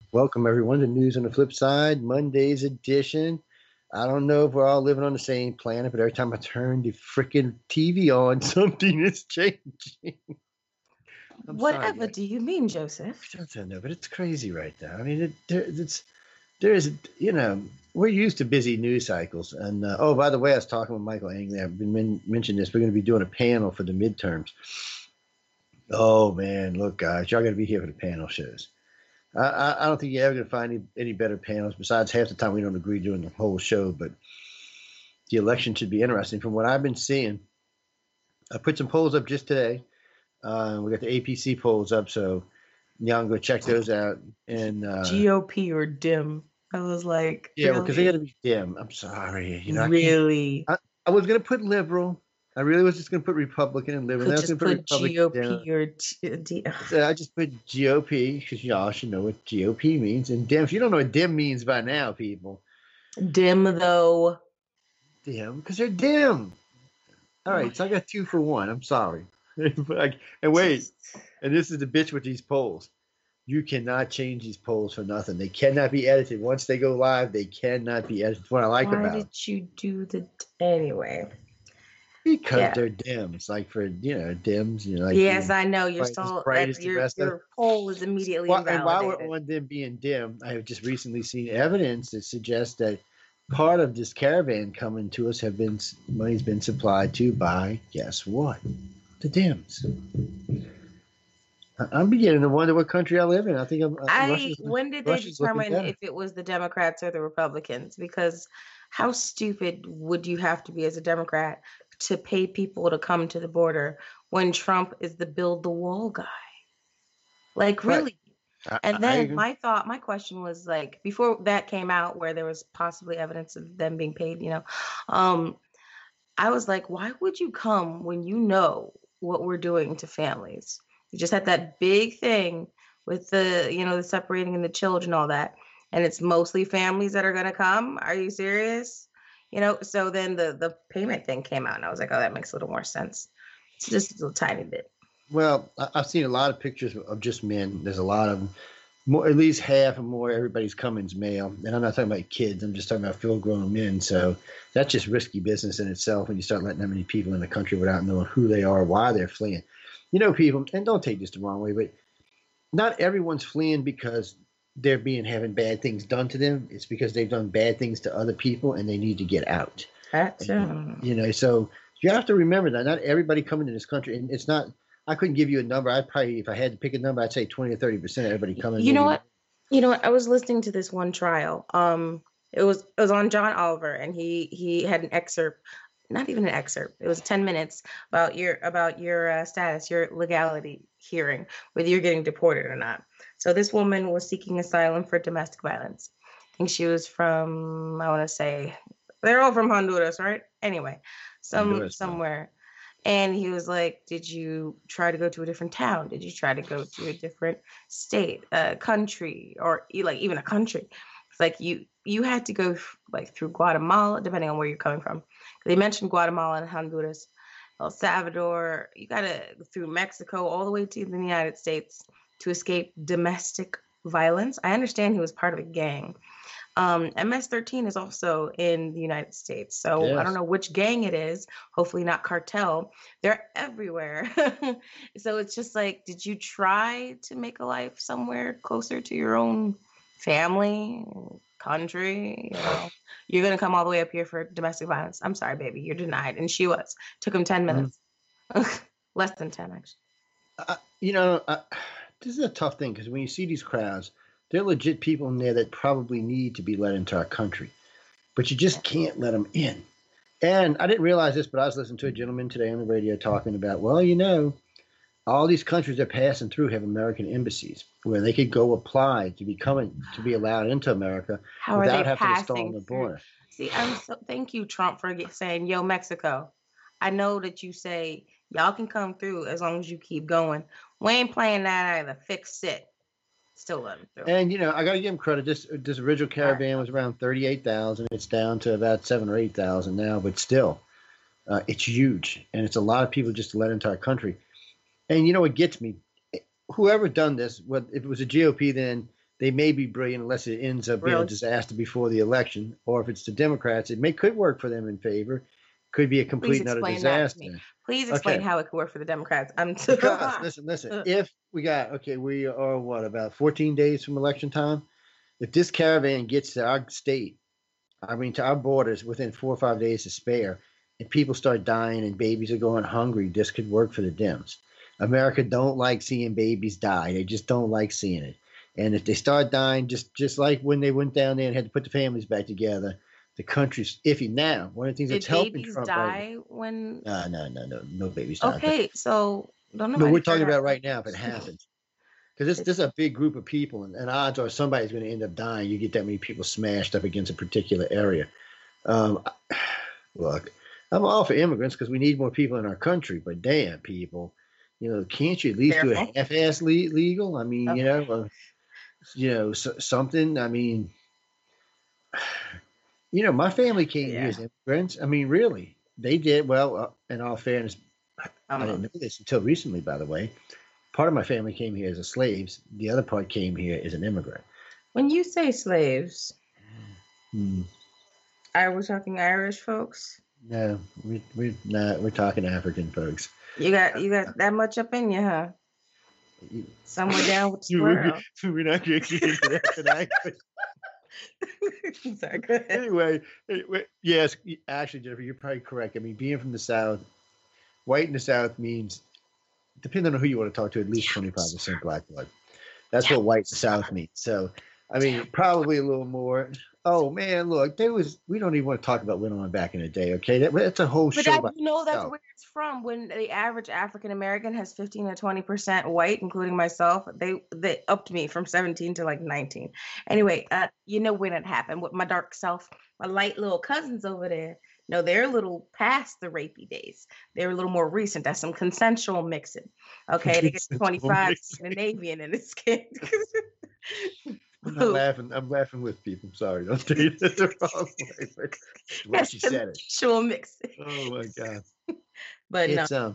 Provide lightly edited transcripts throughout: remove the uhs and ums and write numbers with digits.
Welcome, everyone, to News on the Flip Side, Monday's edition. I don't know if we're all living on the same planet, but every time I turn the freaking TV on, something is changing. I'm sorry, Whatever guys. do you mean, Joseph? I know, but it's crazy right now. I mean, there's, we're used to busy news cycles. And, oh, by the way, I was talking with Michael Angley. I've been mentioning this. We're going to be doing a panel for the midterms. Oh, man, look, guys, y'all got to be here for the panel shows. I don't think you're ever going to find any better panels. Besides, half the time we don't agree doing the whole show, but the election should be interesting. From what I've been seeing, I put some polls up just today. We got the APC polls up, so y'all can go check those out. And GOP or dim? I was like, yeah, really? because they got to be dim. I'm sorry, Really? I was going to put liberal. I really was just going to put Republican and liberal. Could just put GOP or D. So I just put GOP because y'all should know what GOP means. And dim, if you don't know what dim means by now, people. Dim, though. Dim, because they're dim. All right, so I got 2 for 1. I'm sorry. And wait, and this is the bitch with these polls. You cannot change these polls for nothing. They cannot be edited. Once they go live, they cannot be edited. That's what I like about it. Why did you do anyway? Because they're dims, like for dims. Like yes, I know you're still your poll is immediately invalidated. And while we're on them being dim, I have just recently seen evidence that suggests that part of this caravan coming to us money's been supplied to by, guess what? The Dems. I'm beginning to wonder what country I live in. I think when did they determine if it was the Democrats or the Republicans? Because how stupid would you have to be as a Democrat to pay people to come to the border when Trump is the build the wall guy? Like, really? And then my question was, like, before that came out where there was possibly evidence of them being paid, I was like, why would you come when you know what we're doing to families? You just had that big thing with the separating and the children, all that. And it's mostly families that are going to come. Are you serious? So then the payment thing came out and I was like, oh, that makes a little more sense. It's just a little tiny bit. Well, I've seen a lot of pictures of just men. There's a lot of them. More, at least half or more, everybody's coming's male. And I'm not talking about kids. I'm just talking about full-grown men. So that's just risky business in itself when you start letting that many people in the country without knowing who they are, why they're fleeing. People, and don't take this the wrong way, but not everyone's fleeing because they're having bad things done to them. It's because they've done bad things to other people and they need to get out. So you have to remember that not everybody coming to this country, and it's not. I couldn't give you a number. I'd probably, if I had to pick a number, I'd say 20 or 30% of everybody coming. You know what? I was listening to this one trial. It was on John Oliver, and he had an excerpt. Not even an excerpt. It was 10 minutes about your status, your legality hearing, whether you're getting deported or not. So this woman was seeking asylum for domestic violence. I think she was from, I want to say, they're all from Honduras, right? Anyway, somewhere. And he was like, did you try to go to a different town? Did you try to go to a different state, country, or like even a country? It's like you had to go like through Guatemala, depending on where you're coming from. They mentioned Guatemala and Honduras, El Salvador. You got to through Mexico all the way to the United States to escape domestic violence. I understand he was part of a gang. MS-13 is also in the United States. So yes. I don't know which gang it is. Hopefully not cartel. They're everywhere. So it's just like, did you try to make a life somewhere closer to your own family, country? You're going to come all the way up here for domestic violence. I'm sorry, baby, you're denied. And she was. Took him 10 minutes. Less than 10, actually. This is a tough thing because when you see these crowds, there are legit people in there that probably need to be let into our country, but you just can't let them in. And I didn't realize this, but I was listening to a gentleman today on the radio talking about, all these countries they're passing through have American embassies where they could go apply to be allowed into America without having to storm the border. See, thank you, Trump, for saying, yo, Mexico, I know that you say y'all can come through as long as you keep going. We ain't playing that either. Fix it. Still let them through. And I got to give him credit. This original caravan was around 38,000. It's down to about 7,000 or 8,000 now, but still, it's huge, and it's a lot of people just to let into our country. And what gets me? Whoever done this, if it was a GOP, then they may be brilliant unless it ends up being a Really? disaster before the election. Or if it's the Democrats, could work for them in favor. Could be a Please complete and utter explain that to me. disaster. Please explain Okay. how it could work for the Democrats. I'm Because listen, if we are about 14 days from election time. If this caravan gets to our state, to our borders within 4 or 5 days to spare, and people start dying and babies are going hungry, this could work for the Dems. America don't like seeing babies die. They just don't like seeing it. And if they start dying, just like when they went down there and had to put the families back together, the country's iffy. Now, one of the things did that's helping babies Trump die when? no babies die. Okay, so don't No, nobody we're talking care about right now if it happens. Because this is a big group of people, and odds are somebody's going to end up dying. You get that many people smashed up against a particular area. Look, I'm all for immigrants because we need more people in our country. But damn, people, can't you at least do a half-ass legal? I mean, something. I mean, my family came here as immigrants. I mean, really, they did well. In all fairness, I didn't know this until recently, by the way. Part of my family came here as slaves. The other part came here as an immigrant. When you say slaves, are we talking Irish folks? No, we're not. We're talking African folks. You got that much up in you, huh? Somewhere down with the squirrel. We're not going to get into that tonight. Sorry, go ahead. Anyway, yes, actually, Jennifer, you're probably correct. I mean, being from the South, white in the South means, depending on who you want to talk to, at least 25% black blood. That's what white in the South means. So, I mean, probably a little more. Oh man, look, we don't even want to talk about what went on back in the day. Okay, that's a whole show. But that's where it's from. When the average African American has 15 to 20% white, including myself, they upped me from 17 to like 19. Anyway, when it happened with my dark self, my light little cousins over there. No, they're a little past the rapey days. They're a little more recent. That's some consensual mixing. Okay, they get 25 Scandinavian in his skin. I'm not laughing. I'm laughing with people. I'm sorry. Don't take it the wrong way. But she said it. Consensual mixing. Oh my God. But it's no.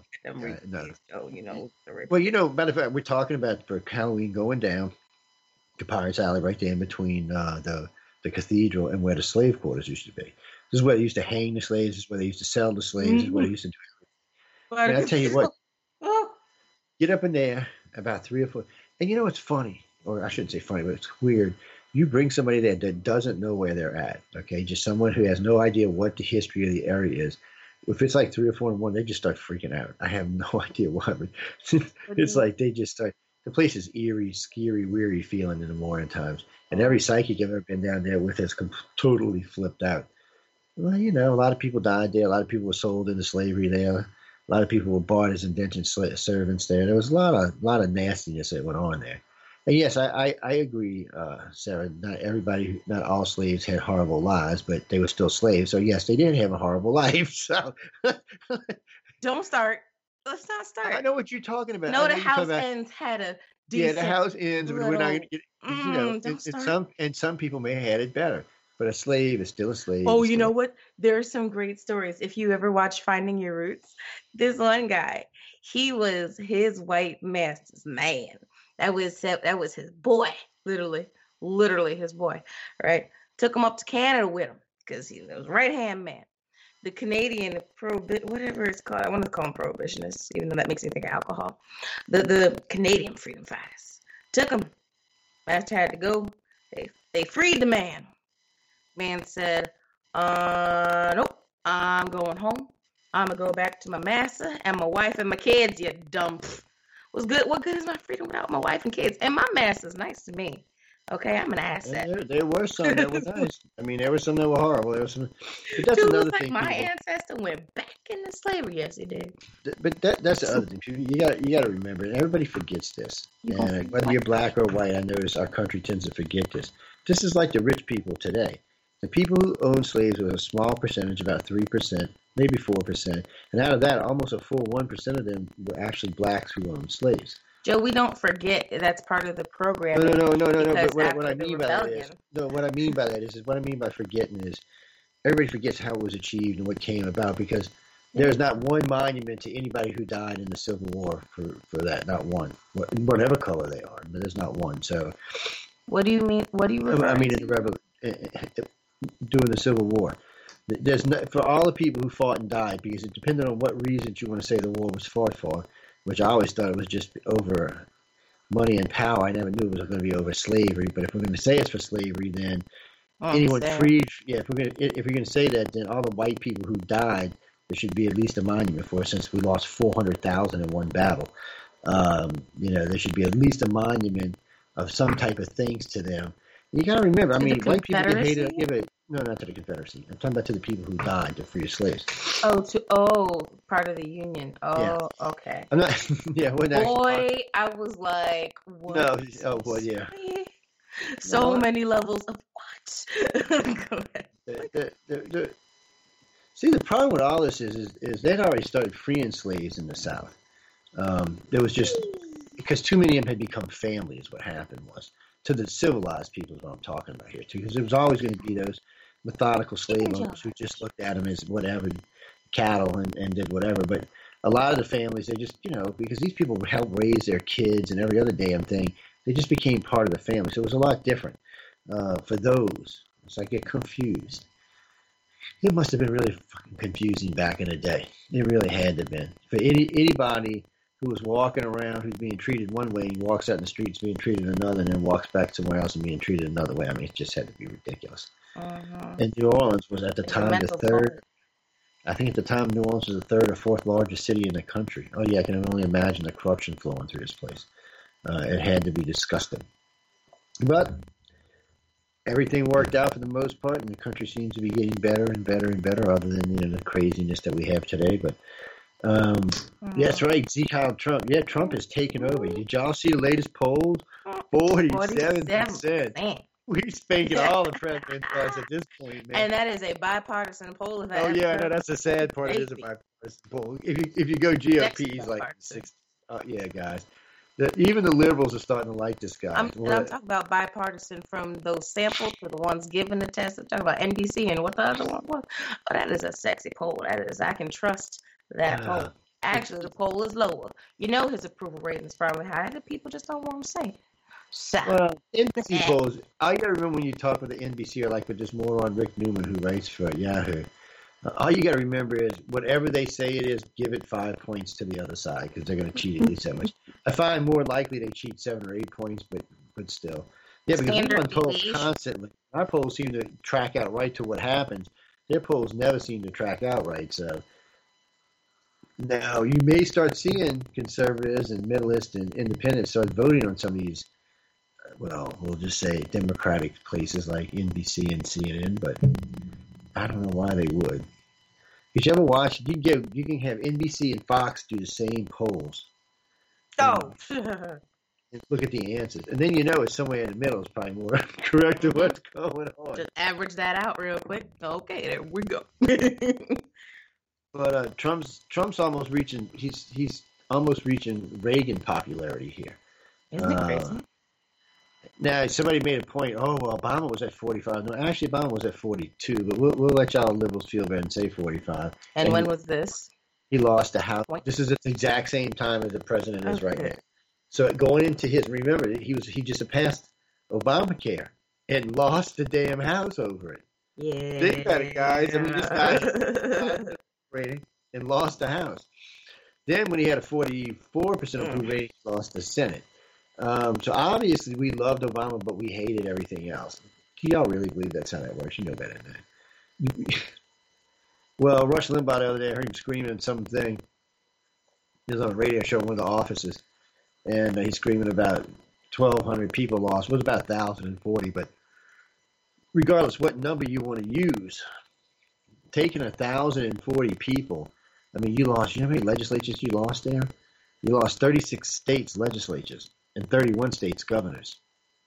Well, matter of fact, we're talking about for Halloween going down to Pirates Alley, right there in between the cathedral and where the slave quarters used to be. This is where they used to hang the slaves. This is where they used to sell the slaves. This is where they used to do everything. And I tell you what, get up in there about 3 or 4. And it's funny, or I shouldn't say funny, but it's weird. You bring somebody there that doesn't know where they're at, okay? Just someone who has no idea what the history of the area is. If it's like 3 or 4 in one, they just start freaking out. I have no idea why. But it's like they just start. The place is eerie, scary, weary feeling in the morning times. And every psychic I've ever been down there with has totally flipped out. Well, a lot of people died there. A lot of people were sold into slavery there. A lot of people were bought as indentured servants there. There was a lot of nastiness that went on there. And yes, I agree, Sarah. Not all slaves had horrible lives, but they were still slaves. So yes, they did have a horrible life. So don't start. Let's not start. I know what you're talking about. No, the House Ends had a decent. Yeah, the House Ends, but we're not going to get. Some people may have had it better. But a slave is still a slave. Oh, you know what? There are some great stories. If you ever watch Finding Your Roots, this one guy, he was his white master's man. That was his boy, literally his boy, right? Took him up to Canada with him because he was right-hand man. The Canadian whatever it's called, I want to call them prohibitionists, even though that makes me think of alcohol. The Canadian freedom fighters took him. Master had to go. They freed the man. Man said, nope, I'm going home. I'm going to go back to my master and my wife and my kids, you dumb. What good is my freedom without my wife and kids? And my master's nice to me. Okay, I'm an asset. Yeah, there were some that were nice. I mean, there were some that were horrible. There were some, but that's another thing. My ancestor went back into slavery. Yes, he did. But that's the other thing. You got to remember, and everybody forgets this. And whether you're black or white, I notice our country tends to forget this. This is like the rich people today. The people who owned slaves was a small percentage, about 3%, maybe 4%. And out of that, almost a full 1% of them were actually blacks who owned slaves. Joe, we don't forget that's part of the program. No. But what I mean by that is what I mean by forgetting is everybody forgets how it was achieved and what came about because there's not one monument to anybody who died in the Civil War for that, not one. Whatever color they are, but there's not one. So What do you mean? What do you refer I mean, to? in the during the Civil War. There's no, for all the people who fought and died, because it depended on what reasons you want to say the war was fought for, which I always thought it was just over money and power. I never knew it was going to be over slavery. But if we're going to say it's for slavery, then anyone freed, if we're going to say that, then all the white people who died, there should be at least a monument for, since we lost 400,000 in one battle. There should be at least a monument of some type of thanks to them. You got to remember, I mean, white people get hated. No, not to the Confederacy. I'm talking about to the people who died to free slaves. Part of the Union. Oh, yeah. Okay. I'm not. Yeah. Boy, I was like, what? No. Oh, boy, yeah. So many levels of what? Go ahead. See, the problem with all this is they'd already started freeing slaves in the South. There was just because too many of them had become family. Is what happened was. To the civilized people is what I'm talking about here, too, because there was always going to be those methodical slave owners who just looked at them as whatever, cattle and did whatever. But a lot of the families, they just, because these people would help raise their kids and every other damn thing, they just became part of the family. So it was a lot different for those. So I get confused. It must have been really fucking confusing back in the day. It really had to have been. For anybody who was walking around, who's being treated one way, and walks out in the streets being treated another, and then walks back somewhere else and being treated another way. I mean, it just had to be ridiculous. And New Orleans was at the time the third. I think at the time New Orleans was the third or fourth largest city in the country. Oh yeah, I can only imagine the corruption flowing through this place. It had to be disgusting. But everything worked out for the most part, and the country seems to be getting better and better and better, other than the craziness that we have today. But yeah, that's right. See how Trump. Yeah, Trump has taken over. Did y'all see the latest polls? 47%. We're spanking all the presidents at this point, man. And that is a bipartisan poll. That's the sad part. It is a bipartisan poll. If you go GOP, he's like 6. Yeah, guys. Even the liberals are starting to like this guy. I'm talking about bipartisan, from those sampled to the ones given the test. I'm talking about NBC and what the other one was. Oh, that is a sexy poll. That is, I can trust that poll. Actually, the poll is lower. His approval rating is probably high. The people just don't want to say it. Well, NBC polls, I got to remember when you talk with the NBC or like with this moron Rick Newman who writes for Yahoo, all you got to remember is whatever they say it is, give it 5 points to the other side because they're going to cheat at least that much. I find more likely they cheat 7 or 8 points, but still. Yeah, because we run polls constantly. Our polls seem to track out right to what happens. Their polls never seem to track out right, so. Now, you may start seeing conservatives and middleists and independents start voting on some of these, we'll just say Democratic places like NBC and CNN, but I don't know why they would. Did you ever watch, you can have NBC and Fox do the same polls. Oh. And look at the answers. And then it's somewhere in the middle is probably more correct to what's going on. Just average that out real quick. Okay, there we go. But Trump's almost reaching. He's almost reaching Reagan popularity here. Isn't it crazy? Now somebody made a point. Oh, well, Obama was at 45. No, actually, Obama was at 42. But we'll let y'all liberals feel better and say 45. And when was this? He lost the House. This is at the exact same time as the president is right now. So going into remember he just passed Obamacare and lost the damn House over it. Yeah. Think about it, guys. I mean, this guy. Rating and lost the House. Then when he had a 44% approval rating, he lost the Senate. So obviously we loved Obama, but we hated everything else. Do y'all really believe that's how that works? You know better than that. Well, Rush Limbaugh the other day, I heard him screaming something. He was on a radio show in one of the offices, and he's screaming about 1,200 people lost. It was about 1,040, but regardless what number you want to use, taking 1,040 people, I mean, you lost, you know how many legislatures you lost there? You lost 36 states legislatures and 31 states governors.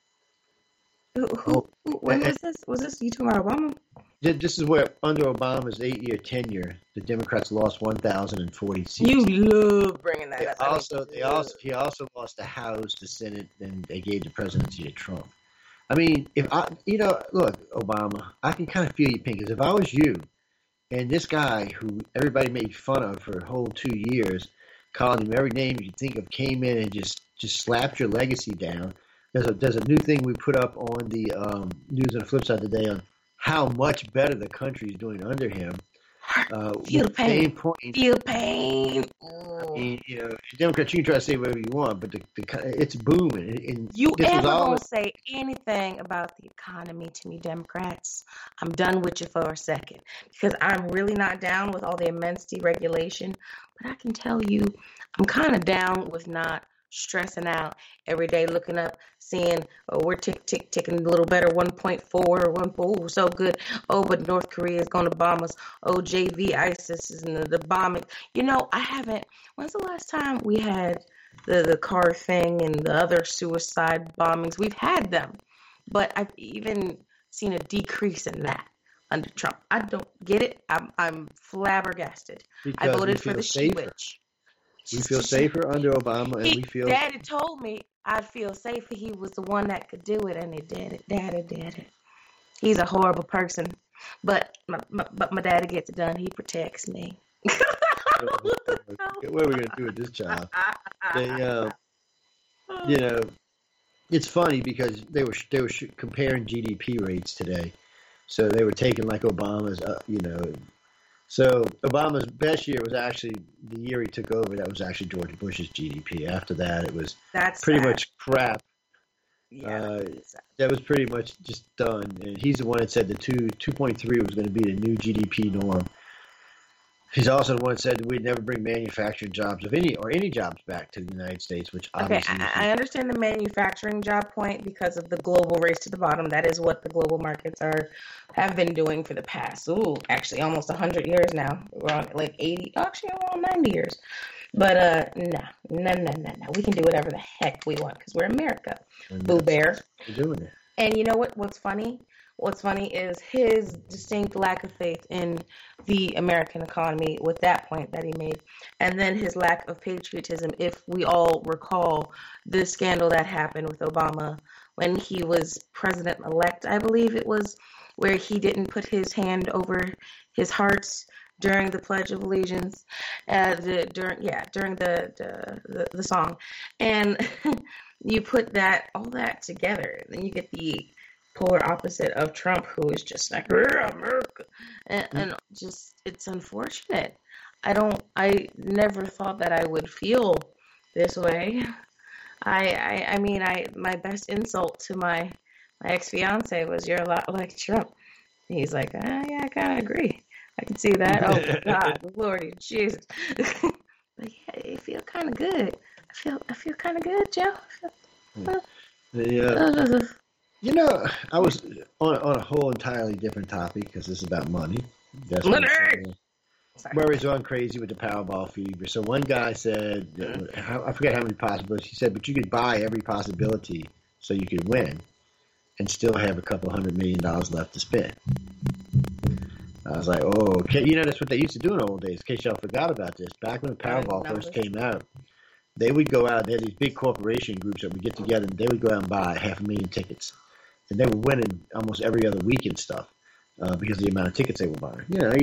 When was this? Was this you talking about Obama? This is where under Obama's 8-year tenure, the Democrats lost 1,040 seats. You love bringing that up. He also lost the House, the Senate, and they gave the presidency to Trump. I mean, look, Obama, I can kind of feel your pain, because if I was you, and this guy who everybody made fun of for a whole 2 years, called him every name you could think of, came in and just slapped your legacy down, there's a new thing we put up on the news on the flip side today on how much better the country is doing under him. Feel the pain. Point. Feel pain. I mean, Democrats, you can try to say whatever you want, but it's booming. And you ever gonna say anything about the economy to me, Democrats? I'm done with you for a second because I'm really not down with all the immense deregulation. But I can tell you, I'm kind of down with not stressing out every day, looking up, seeing we're ticking a little better, 1.4 or 1.4, so good. Oh, but North Korea is going to bomb us. Oh, JV ISIS is in the bombing. When's the last time we had the car thing and the other suicide bombings? We've had them, but I've even seen a decrease in that under Trump. I don't get it. I'm flabbergasted. Because I voted for the switch. We feel safer under Obama, and we feel. Daddy told me I'd feel safer. He was the one that could do it, and he did it. Daddy did it. He's a horrible person, but my daddy gets it done. He protects me. What are we going to do with this child? It's funny because they were comparing GDP rates today, so they were taking like Obama's, So Obama's best year was actually the year he took over. That was actually George Bush's GDP. After that, it was pretty much crap. Yeah, that was pretty much just done. And he's the one that said the 2.3 was going to be the new GDP norm. He's also the one that said we'd never bring manufacturing jobs of any jobs back to the United States, which obviously. Okay, I understand the manufacturing job point because of the global race to the bottom. That is what the global markets have been doing for the past, actually almost 100 years now. We're on like 80, actually around 90 years. But no. We can do whatever the heck we want because we're America. Boo Bear. We're doing it. And you know what's funny? What's funny is his distinct lack of faith in the American economy with that point that he made, and then his lack of patriotism. If we all recall the scandal that happened with Obama when he was president-elect, I believe it was, where he didn't put his hand over his heart during the Pledge of Allegiance, during the song, and you put all that together, then you get the polar opposite of Trump, who is just like America, and just it's unfortunate. I never thought that I would feel this way. I mean, my best insult to my ex-fiance was, "You're a lot like Trump." He's like, yeah, I kind of agree. I can see that. Oh my God, Lordy Jesus! But yeah, it feels kind of good. I feel kind of good, Joe. I was on a whole entirely different topic because this is about money. That's where he's on crazy with the Powerball fever. So one guy said, I forget how many possibilities, he said, but you could buy every possibility so you could win and still have a couple $100 million left to spend. I was like, oh, okay. That's what they used to do in the old days, in case y'all forgot about this. Back when the Powerball first came out, they would go out, they had these big corporation groups that would get together, and they would go out and buy 500,000 tickets. And they were winning almost every other week and stuff because of the amount of tickets they were buying.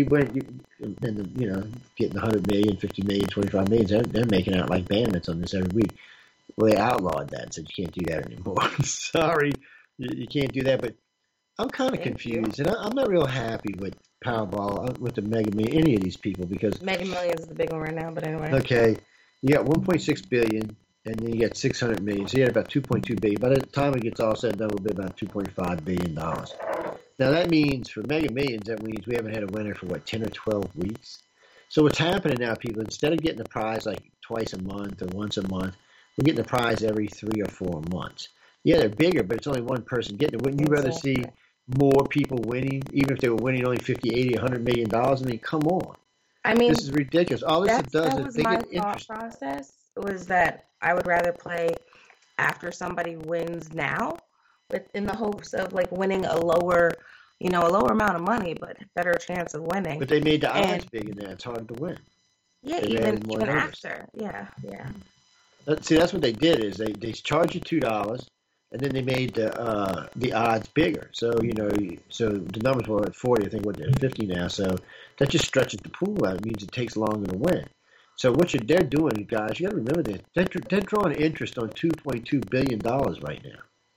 Getting 100 million, 50 million, 25 million, they're making out like bandits on this every week. Well, they outlawed that and said you can't do that anymore. Sorry, you can't do that. But I'm kind of confused, and I'm not real happy with Powerball, with the Mega Millions, any of these people, because Mega Millions is the big one right now. But anyway, okay, you got 1.6 billion. And then you get 600 million. So you had about 2.2 billion. By the time it gets all said and done, it'll be about $2.5 billion. Now that means for Mega Millions, that means we haven't had a winner for 10 or 12 weeks. So what's happening now, people, instead of getting the prize like twice a month or once a month, we're getting the prize every 3 or 4 months. Yeah, they're bigger, but it's only one person getting it. Wouldn't you rather see more people winning, even if they were winning only 50, 80, $100 million? I mean, come on. I mean, this is ridiculous. All this does is they get my thought process was that I would rather play after somebody wins now, but in the hopes of winning a lower amount of money, but better chance of winning. But they made the odds big in there. It's hard to win. Yeah, even after. Yeah. See, that's what they did is they charged you $2, and then they made the odds bigger. So so the numbers were at 40. I think they're 50 now. So that just stretches the pool out. It means it takes longer to win. So they're doing, guys, you got to remember this. They're drawing interest on $2.2 billion right now.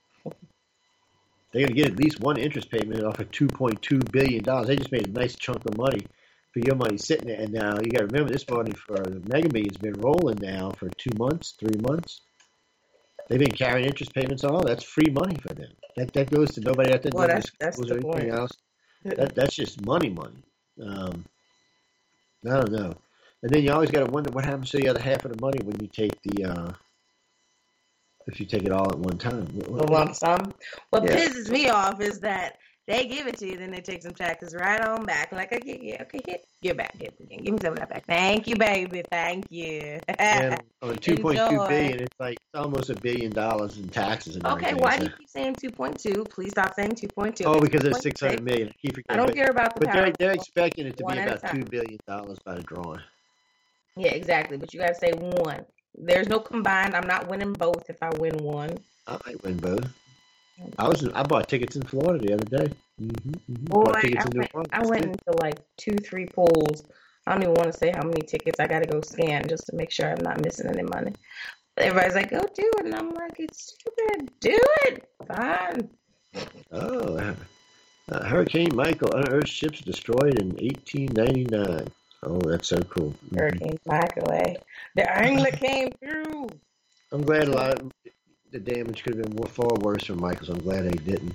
they're going to get at least one interest payment off of $2.2 billion. They just made a nice chunk of money for your money sitting there. And now you got to remember, this money for the Mega Millions has been rolling now for 2 months, 3 months. They've been carrying interest payments on all. That's free money for them. That goes to nobody out there doing schools or anything else. That's just money. I don't know. And then you always got to wonder what happens to the other half of the money when you take if you take it all at one time. A lump sum. What Yeah. pisses me off is that they give it to you, then they take some taxes right on back. Like, okay, give back. Give me some of that back. Thank you, baby. Thank you. And on $2.2 Enjoy. billion, it's like almost $1 billion in taxes. And Okay, everything. why So- do you keep saying 2.2? Please stop saying 2.2. Oh, because it's it's 600 million. I keep forgetting. I don't care about the But power. they're expecting it to One be at a about time. $2 billion by the drawing. Yeah, exactly. But you got to say one. There's no combined. I'm not winning both if I win one. I might win both. I bought tickets in Florida the other day. Boy, Bought tickets in New I Orleans. went into like 2-3 polls. I don't even want to say how many tickets I got to go scan just to make sure I'm not missing any money. But everybody's like, go do it. And I'm like, it's stupid. Do it. Fine. Oh, Hurricane Michael unearthed ships destroyed in 1899. Oh, that's so cool. Hurricane Michael, eh? The angler came through. I'm glad a lot of the damage could have been far worse from Michael, so I'm glad they didn't.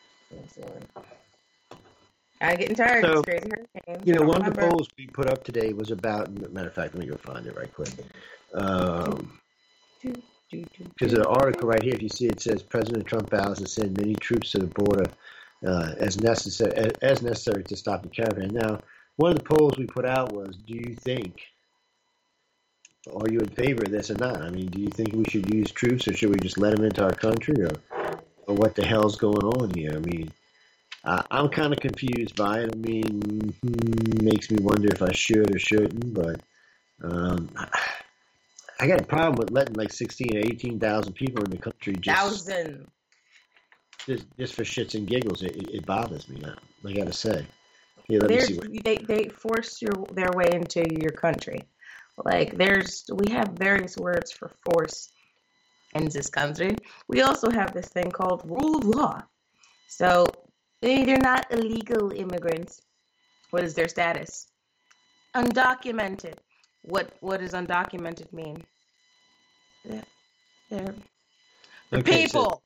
I'm getting tired So, of this crazy hurricane. You know, I one of the remember- polls we put up today was about, matter of fact, let me go find it right quick. Because of the article right here, if you see it says President Trump vows to send many troops to the border as necessary to stop the caravan. Now, one of the polls we put out was, do you think, are you in favor of this or not? I mean, do you think we should use troops or should we just let them into our country or what the hell's going on here? I mean, I'm kind of confused by it. I mean, makes me wonder if I should or shouldn't, but I got a problem with letting like 16 or 18,000 people in the country just for shits and giggles. It bothers me now. I got to say. Here, let me see what. They force their way into your country. Like we have various words for force in this country. We also have this thing called rule of law. So they're not illegal immigrants. What is their status? Undocumented. What does undocumented mean? They're Okay, people.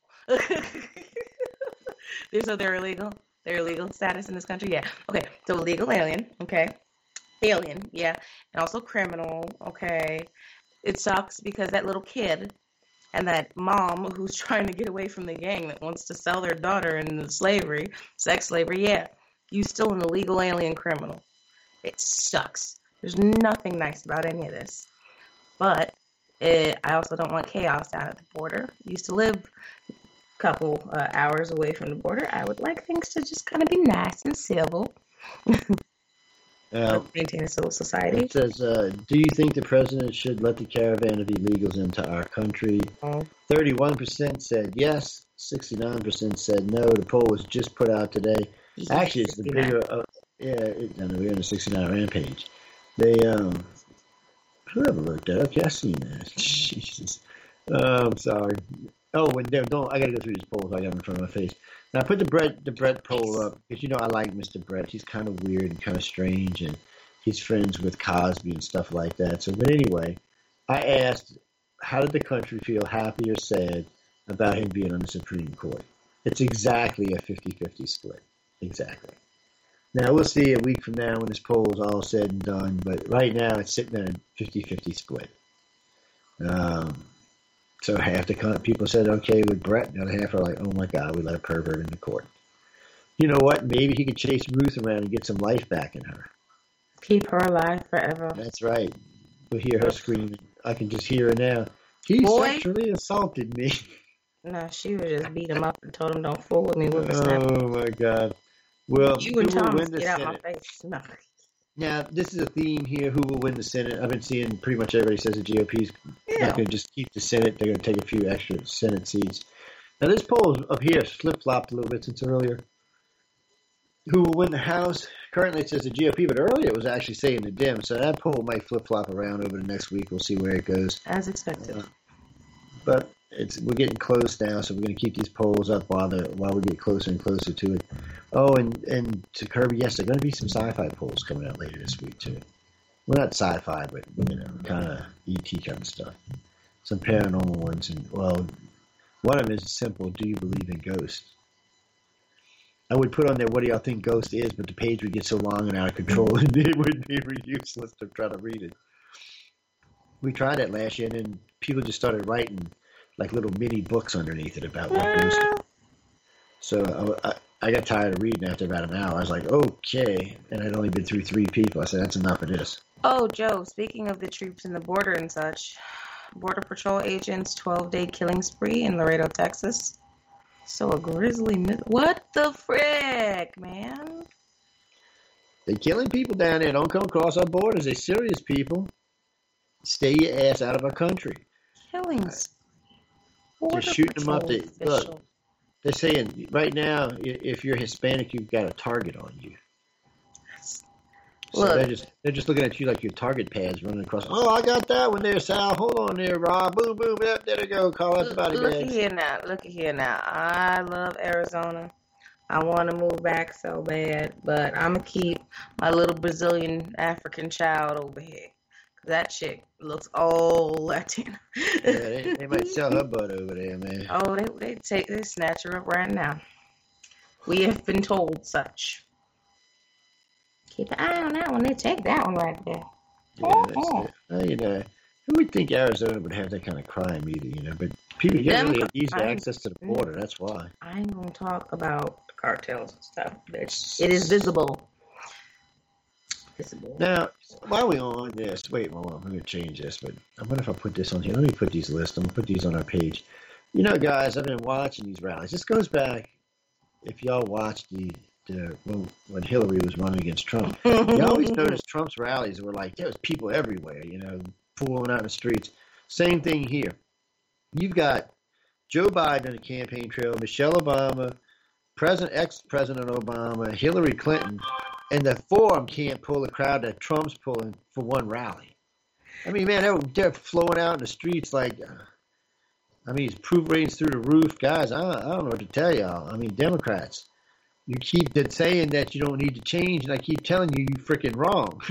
So they're illegal. Their illegal status in this country, yeah. Okay, so illegal alien, okay. Alien, yeah. And also criminal, okay. It sucks because that little kid and that mom who's trying to get away from the gang that wants to sell their daughter into slavery, sex slavery, yeah. You still an illegal alien criminal. It sucks. There's nothing nice about any of this. But I also don't want chaos down at the border. Used to live couple hours away from the border. I would like things to just kind of be nice and civil. Maintain a civil society. It says, do you think the president should let the caravan of illegals into our country? 31% said yes, 69% said no. The poll was just put out today. Actually, it's the bigger, we're on the 69 rampage. They, whoever wrote that? Okay, I've seen that. Jesus. I'm sorry. Oh, I got to go through these polls. I got them in front of my face. Now, I put the Brett poll up because, I like Mr. Brett. He's kind of weird and kind of strange, and he's friends with Cosby and stuff like that. So, but anyway, I asked, how did the country feel, happy or sad, about him being on the Supreme Court? It's exactly a 50-50 split. Exactly. Now, we'll see a week from now when this poll is all said and done, but right now it's sitting at a 50-50 split. So half the people said okay with Brett, the other half are like, oh my God, we let a pervert in the court. You know what? Maybe he could chase Ruth around and get some life back in her. Keep her alive forever. That's right. We'll hear her screaming. I can just hear her now. He sexually assaulted me. No, she would just beat him up and told him, don't fool with me with the snap. Oh my God. Well, you and who will Thomas win the get out Senate? my face. No. Now, this is a theme here. Who will win the Senate? I've been seeing pretty much everybody says the GOP's not going to just keep the Senate. They're going to take a few extra Senate seats. Now, this poll up here flip-flopped a little bit since earlier. Who will win the House? Currently, it says the GOP, but earlier it was actually saying the Dems. So that poll might flip-flop around over the next week. We'll see where it goes. As expected. But we're getting close now, so we're going to keep these polls up while we get closer and closer to it. Oh, and to Kirby, yes, there are going to be some sci-fi polls coming out later this week too. Well, not sci-fi, but kind of ET kind of stuff. Some paranormal ones, and well, one of them is simple: do you believe in ghosts? I would put on there, what do y'all think ghost is? But the page would get so long and out of control, and it would be useless to try to read it. We tried that last year, and then people just started writing like little mini books underneath it about what ghosts are. So I got tired of reading after about an hour. I was like, okay. And I'd only been through 3 people. I said, that's enough of this. Oh, Joe, speaking of the troops in the border and such, Border Patrol agents' 12-day killing spree in Laredo, Texas. So a grisly what the frick, man? They're killing people down there. Don't come across our borders. They're serious people. Stay your ass out of our country. Killings. Just shooting them up. Look, they're saying right now, if you're Hispanic, you've got a target on you. So they're just looking at you like your target pads running across. Oh, I got that one there, Sal. Hold on there, Rob. Boom, boom, there they go. Call out the body Look bags. at here now. I love Arizona. I want to move back so bad, but I'm going to keep my little Brazilian African child over here. That chick looks all Latina. Yeah, they might sell her butt over there, man. Oh, they snatch her up right now. We have been told such. Keep an eye on that one. They take that one right there. Yeah, well, who would think Arizona would have that kind of crime either, but people get really easy access to the border. That's why. I ain't gonna talk about the cartels and stuff. It is visible. Now, while we're on this, wait, I'm going to change this, but I wonder if I put this on here. Let me put these lists. I'm going to put these on our page. Guys, I've been watching these rallies. This goes back, if y'all watched when Hillary was running against Trump. You always notice Trump's rallies were like, there was people everywhere, pulling out in the streets. Same thing here. You've got Joe Biden on the campaign trail, Michelle Obama, ex-President Obama, Hillary Clinton, and the four of them can't pull the crowd that Trump's pulling for one rally. I mean, man, they're flowing out in the streets like, his proof ratings through the roof. Guys, I don't know what to tell y'all. Democrats, you keep saying that you don't need to change, and I keep telling you, you're freaking wrong.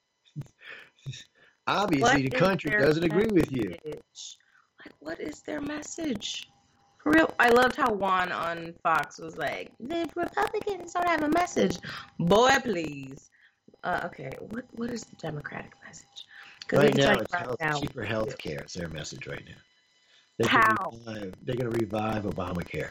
Obviously, the country doesn't agree with you. Like, what is their message? For real, I loved how Juan on Fox was like, the Republicans don't have a message. Boy, please. Okay, what is the Democratic message? Right now, it's cheaper health care. It's their message right now. How? They're going to revive Obamacare.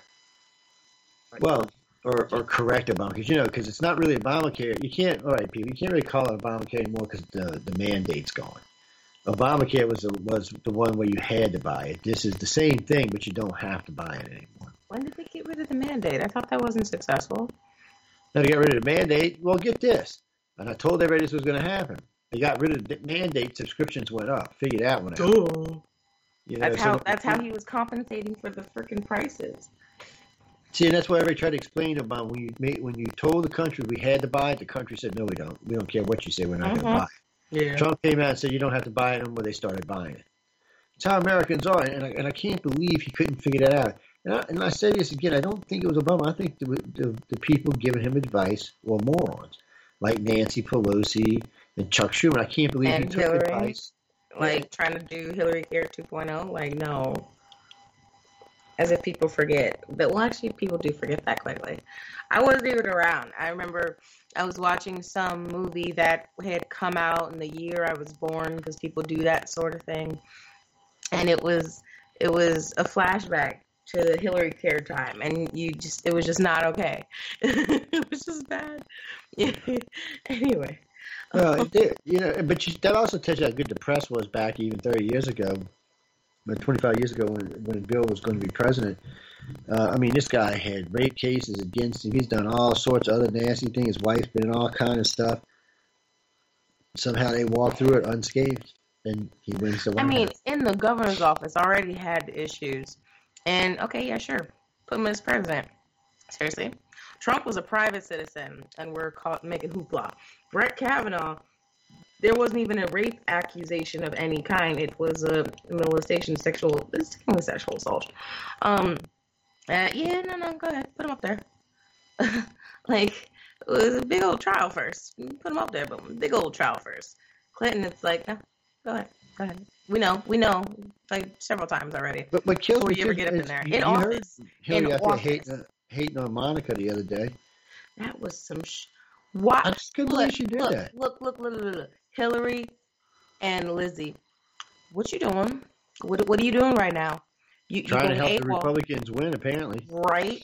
Well, or correct Obamacare, because it's not really Obamacare. You can't really call it Obamacare anymore because the mandate's gone. Obamacare was the one where you had to buy it. This is the same thing, but you don't have to buy it anymore. When did they get rid of the mandate? I thought that wasn't successful. Now they got rid of the mandate. Well, get this. And I told everybody this was going to happen. They got rid of the mandate. Subscriptions went up. Figured that one out. That's how he was compensating for the freaking prices. See, and that's why everybody tried to explain about when you told the country we had to buy it. The country said, no, we don't. We don't care what you say. We're not going to buy it. Yeah. Trump came out and said you don't have to buy it anymore. They started buying it. It's how Americans are, and I can't believe he couldn't figure that out. And I say this again, I don't think it was Obama. I think the people giving him advice were morons, like Nancy Pelosi and Chuck Schumer. I can't believe he took Hillary, advice. Trying to do Hillary Care 2.0. Like, no. As if people forget. But, well, actually, people do forget that quickly. I wasn't even around. I remember I was watching some movie that had come out in the year I was born, because people do that sort of thing. And it was a flashback to the Hillary Care time, and it was just not okay. It was just bad. Anyway. Well, but that also tells you how good the press was back even 30 years ago, 25 years ago when Bill was going to be president. This guy had rape cases against him. He's done all sorts of other nasty things. His wife's been in all kind of stuff. Somehow they walked through it unscathed, and he wins the White House. In the governor's office already had issues. And, okay, yeah, sure. Put him as president. Seriously. Trump was a private citizen, and we're making hoopla. Brett Kavanaugh there wasn't even a rape accusation of any kind. It was a molestation, it's technically sexual assault. Yeah, no, go ahead, put him up there. Like, it was a big old trial first. Put him up there, but big old trial first. Clinton, it's like, no, go ahead. We know, like several times already. But what kills before me you ever get up in there, in office, Hillary out there hating on Monica the other day. That was some. What? I just couldn't believe she did that. Look. Hillary and Lizzie, what you doing? What are you doing right now? You trying to help the Republicans win, apparently. Right.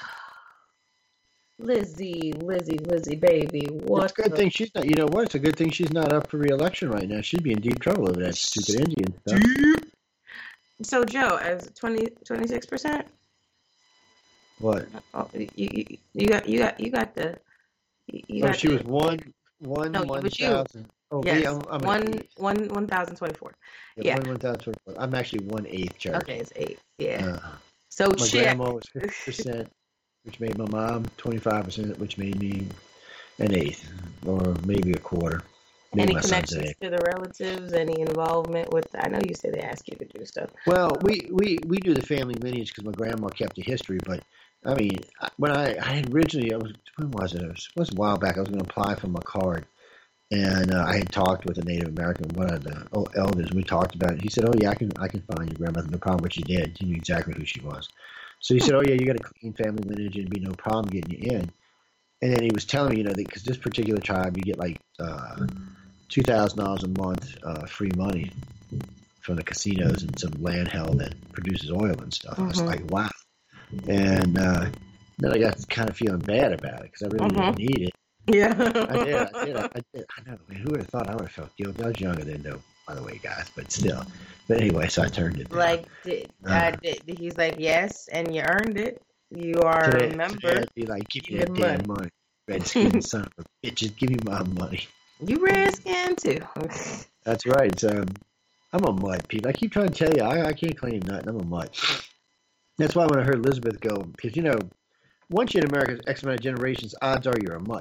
Lizzie, baby. What? It's a good thing she's not. You know what? It's a good thing she's not up for re-election right now. She'd be in deep trouble over that stupid Indian stuff. So Joe, as 26%. What? Oh, you got the. She was one. No, 1,000. Oh, yes, yeah, I'm 1,024. Yeah, 1,024. I'm actually 1/8 church. Okay, it's 8. Yeah. So my grandma was 50%. Which made my mom 25%, which made me an eighth, or maybe a quarter. Any connections to the relatives? Any involvement with? I know you say they ask you to do stuff. Well, we do the family lineage because my grandma kept the history. But I mean, when I originally, when was it? It was a while back. I was going to apply for my card, and I had talked with a Native American, one of the elders. And we talked about it. He said, "Oh yeah, I can find your grandmother. No problem." But she did. He knew exactly who she was. So he said, "Oh yeah, you got a clean family lineage, and it'd be no problem getting you in." And then he was telling me, because this particular tribe, you get like $2,000 a month free money from the casinos and some land held that produces oil and stuff. I was like, wow. And then I got kind of feeling bad about it because I really didn't need it. Yeah, I did. I know. Man, who would have thought I would have felt guilty? I was younger then, though. By the way, guys, but still. But anyway, so I turned it down. Like, he's like, yes, and you earned it. You are a member. Today I'd be like, give me that damn money. Redskin son of a bitches, give me my money. You redskin too. That's right. I'm a mutt, people. I keep trying to tell you, I can't claim nothing. I'm a mutt. That's why when I heard Elizabeth go, because, once you're in America's X amount of generations, odds are you're a mutt.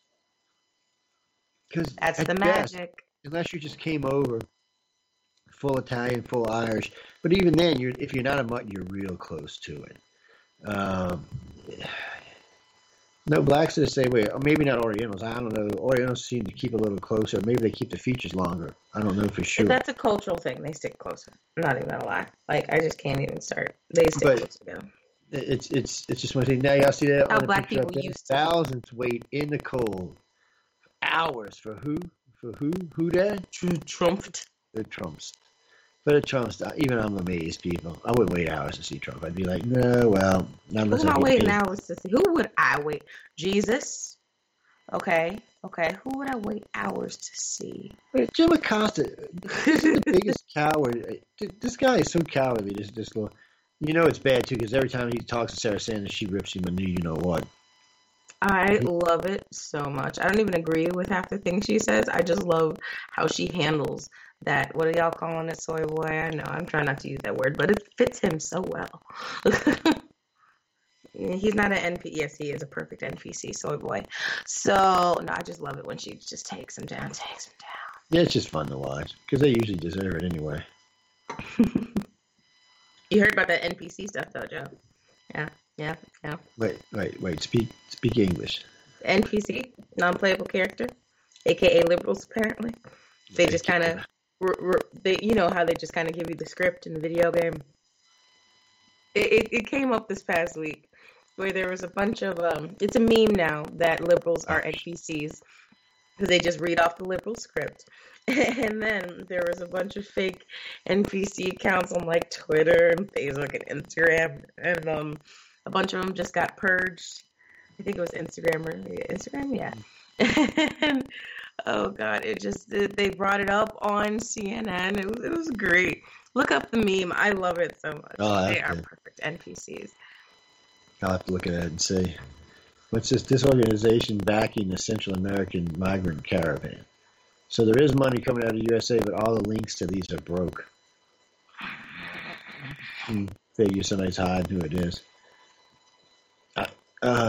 That's the magic. Unless you just came over full Italian, full Irish. But even then, if you're not a mutt, you're real close to it. No, blacks are the same way. Or maybe not Orientals. I don't know. Orientals seem to keep a little closer. Maybe they keep the features longer. I don't know for sure. That's a cultural thing. They stick closer. I'm not even going to lie. Like, I just can't even start. They stick closer together. It's just one thing. Now y'all see that? How black people used to. Thousands wait in the cold. Hours for who? For who? Who that? Trumped. The Trumps. But the Trumps, even I'm amazed, people. I wouldn't wait hours to see Trump. I'd be like, no, well, not unless Who am I waiting hours to see? Who would I wait? Jesus? Okay. Who would I wait hours to see? Wait, Jim Acosta, this is the biggest coward. This guy is so cowardly, this little. It's bad, too, because every time he talks to Sarah Sanders, she rips him a new you-know-what. I love it so much. I don't even agree with half the things she says. I just love how she handles that. What are y'all calling it, soy boy? I know I'm trying not to use that word, but it fits him so well. He's not an NPC. Yes, he is a perfect NPC, soy boy. So, no, I just love it when she just takes him down. Yeah, it's just fun to watch because they usually deserve it anyway. You heard about that NPC stuff, though, Joe? Yeah. Wait. Speak English. NPC, non-playable character, aka liberals. Apparently, they just kind of, how they just kind of give you the script in the video game. It came up this past week where there was a bunch of it's a meme now that liberals are NPCs because they just read off the liberal script. And then there was a bunch of fake NPC accounts on like Twitter and Facebook and Instagram, and a bunch of them just got purged. I think it was Instagram, yeah. And oh god, they brought it up on CNN. It was great. Look up the meme. I love it so much. They are perfect NPCs. I'll have to look at it and see. What's this organization backing the Central American migrant caravan? So there is money coming out of the USA, but all the links to these are broke. Figure somebody's hiding who it is.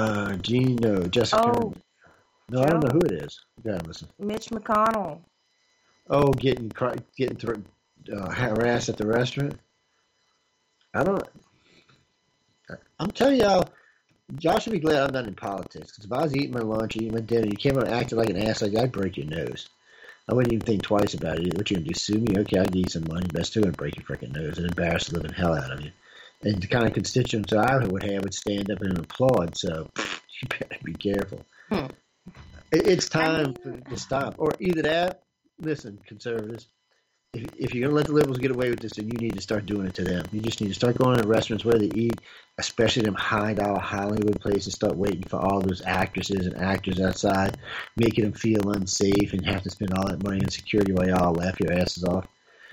Jessica. Oh, no, I don't know who it is. You gotta listen. Mitch McConnell. Oh, getting harassed at the restaurant. I don't. I'm telling y'all should be glad I'm not in politics. Because if I was eating my lunch, eating my dinner, you came out acting like an ass like that, I'd break your nose. I wouldn't even think twice about it. What you gonna do? Sue me? Okay, I'd give you some money. But I'm still gonna break your freaking nose and embarrass the living hell out of you. And the kind of constituents I would have would stand up and applaud. So you better be careful. It's time to stop. Or either that. Listen, conservatives. If you're going to let the liberals get away with this, then you need to start doing it to them. You just need to start going to restaurants where they eat, especially them high-dollar Hollywood places, start waiting for all those actresses and actors outside, making them feel unsafe and have to spend all that money on security while y'all laugh your asses off.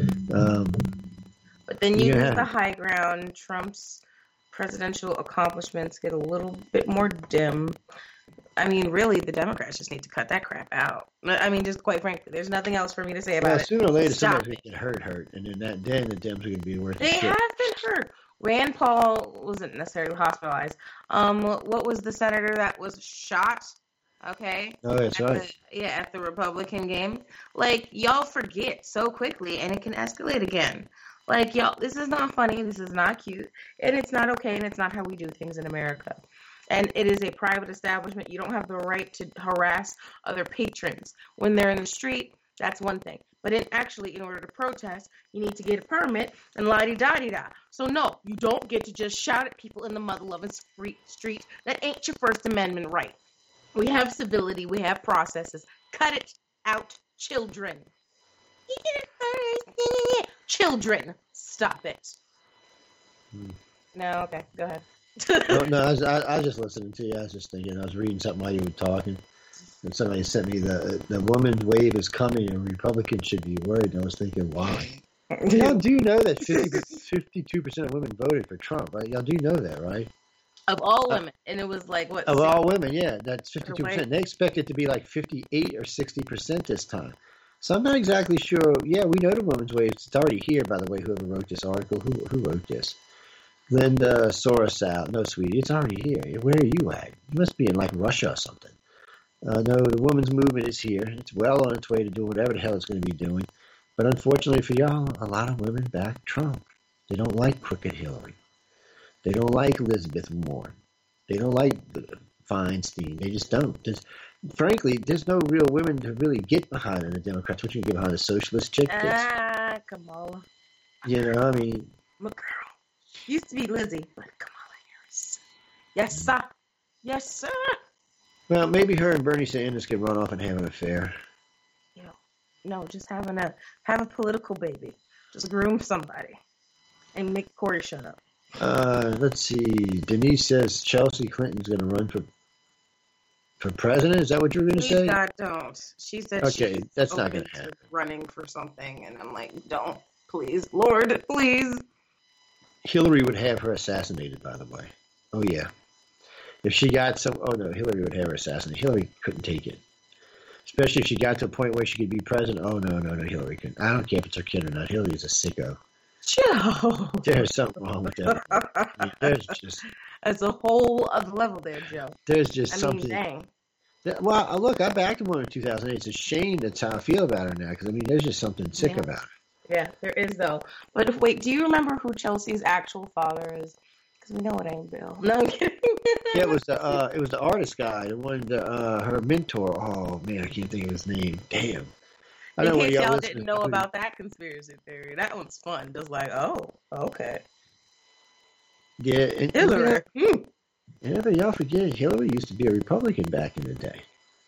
But then you lose the high ground. Trump's presidential accomplishments get a little bit more dim. I mean, really, the Democrats just need to cut that crap out. I mean, just quite frankly, there's nothing else for me to say about it. Sooner or later, somebody's going to get hurt, and then the Dems are going to be worth it. They have been hurt. Rand Paul wasn't necessarily hospitalized. What was the senator that was shot? Okay. Oh, that's right. At the Republican game. Like, y'all forget so quickly, and it can escalate again. Like, y'all, this is not funny. This is not cute, and it's not okay, and it's not how we do things in America. And it is a private establishment. You don't have the right to harass other patrons. When they're in the street, that's one thing. But in order to protest, you need to get a permit and la-di-da-di-da. So no, you don't get to just shout at people in the mother-loving street. That ain't your First Amendment right. We have civility. We have processes. Cut it out, children. Children, stop it. No, okay, go ahead. No, I was just listening to you. I was just thinking. I was reading something while you were talking, and somebody sent me the woman's wave is coming, and Republicans should be worried. And I was thinking, why? Y'all do know that 52% of women voted for Trump, right? Y'all do know that, right? Of all women, and it was like what? Of all women, yeah, that's 52%. They expect it to be like 58 or 60% this time. So I'm not exactly sure. Yeah, we know the woman's wave. It's already here, by the way. Whoever wrote this article, who wrote this? Linda Sorosal. No, sweetie, it's already here. Where are you at? You must be in like Russia or something. No, the women's movement is here. It's well on its way to do whatever the hell it's going to be doing. But unfortunately for y'all, a lot of women back Trump. They don't like crooked Hillary. They don't like Elizabeth Warren. They don't like Feinstein. They just don't. Frankly, there's no real women to really get behind in the Democrats. What you can get behind a socialist chick? Kamala. You know, I mean. My girl. Used to be Lizzie, but Kamala Harris. Yes, sir. Yes, sir. Well, maybe her and Bernie Sanders can run off and have an affair. No, just have a political baby. Just groom somebody and make Corey shut up. Let's see. Denise says Chelsea Clinton's going to run for president. Is that what you were going to say? God, don't. She said that's not going to happen. Running for something, and I'm like, don't, please, Lord, please. Hillary would have her assassinated, by the way. Oh, yeah. If she got Hillary would have her assassinated. Hillary couldn't take it. Especially if she got to a point where she could be president. Oh, no, Hillary couldn't. I don't care if it's her kid or not. Hillary's a sicko. Joe. There's something wrong with that. There's just... That's a whole other level there, Joe. There's just something... Dang. Well, look, I backed him on in 2008. It's a shame that's how I feel about her now. Because, I mean, there's just something sick about her. Yeah, there is, though. But wait, do you remember who Chelsea's actual father is? Because we know it ain't Bill. No, I'm kidding. Yeah, it was the artist guy, the one, her mentor. Oh, man, I can't think of his name. Damn. I In case y'all didn't know about that conspiracy theory, that one's fun. Just like, oh, okay. Yeah. And, Hillary. And y'all forget, Hillary used to be a Republican back in the day.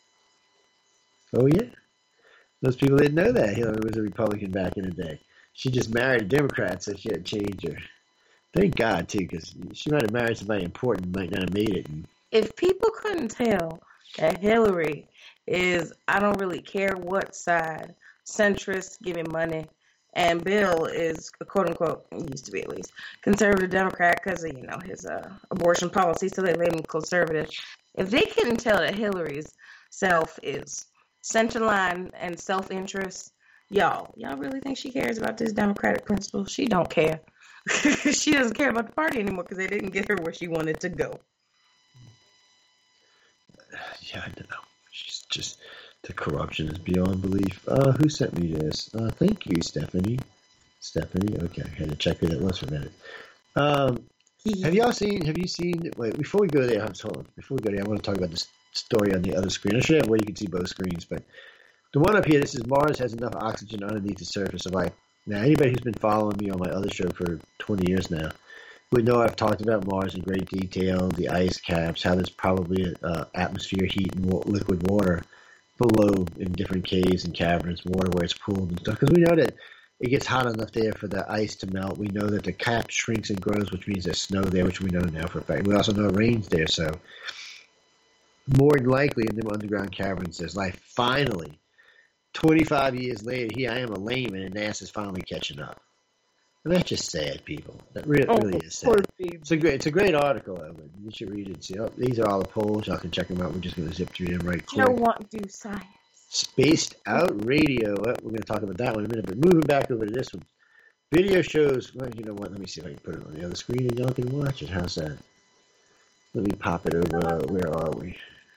Oh, yeah. Those people didn't know that Hillary was a Republican back in the day. She just married a Democrat, so she had to change her. Thank God, too, because she might have married somebody important, might not have made it. If people couldn't tell that Hillary is, I don't really care what side, centrist, give me money, and Bill is, quote-unquote, used to be at least, conservative Democrat because of, his abortion policy, so they label him conservative. If they couldn't tell that Hillary's self is centerline and self-interest, y'all really think she cares about this democratic principle? She don't care. She doesn't care about the party anymore because they didn't get her where she wanted to go. Yeah, I don't know. She's just The corruption is beyond belief. Who sent me this? Thank you, Stephanie. Okay, I had to check who that was for a minute. Have you seen, wait, before we go there, hold on. Before we go there, I want to talk about this story on the other screen. I should have where you can see both screens, but the one up here, this is Mars has enough oxygen underneath the surface of life. Now, anybody who's been following me on my other show for 20 years now would know I've talked about Mars in great detail, the ice caps, how there's probably atmosphere heat and liquid water below in different caves and caverns, water where it's cooled and stuff. Because we know that it gets hot enough there for the ice to melt. We know that the cap shrinks and grows, which means there's snow there, which we know now for a fact. We also know it rains there, so more than likely in them underground caverns there's life. Finally, 25 years later, here I am, a layman, and NASA's finally catching up. And that's just sad, people. That really is sad. It's a great article, Evan. You should read it and see. Oh, these are all the polls. Y'all can check them out. We're just going to zip through them right quick. You don't want to do science. Spaced Out Radio. We're going to talk about that one in a minute. But moving back over to this one. Video shows. Well, you know what? Let me see if I can put it on the other screen and y'all can watch it. How's that? Let me pop it over. Where are we?